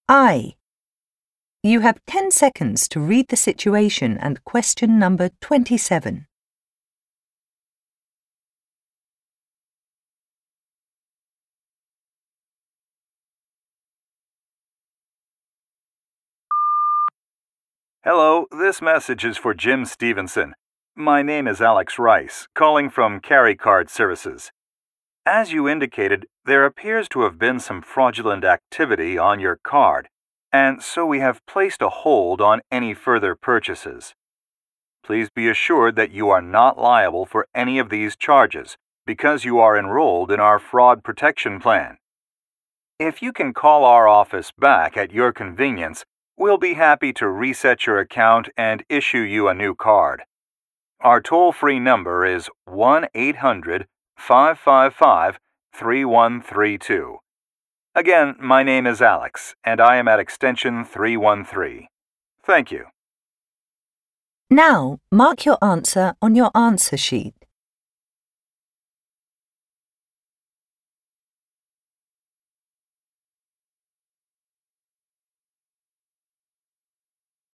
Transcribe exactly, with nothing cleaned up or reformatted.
I. You have ten seconds to read the situation and question number twenty-seven. Hello, this message is for Jim Stevenson. My name is Alex Rice, calling from Carry Card Services. As you indicated, there appears to have been some fraudulent activity on your card, and so we have placed a hold on any further purchases. Please be assured that you are not liable for any of these charges because you are enrolled in our fraud protection plan. If you can call our office back at your convenience, we'll be happy to reset your account and issue you a new card. Our toll-free number is one eight hundred, five five five, three one three two. Again, my name is Alex, and I am at extension three one three. Thank you. Now, mark your answer on your answer sheet.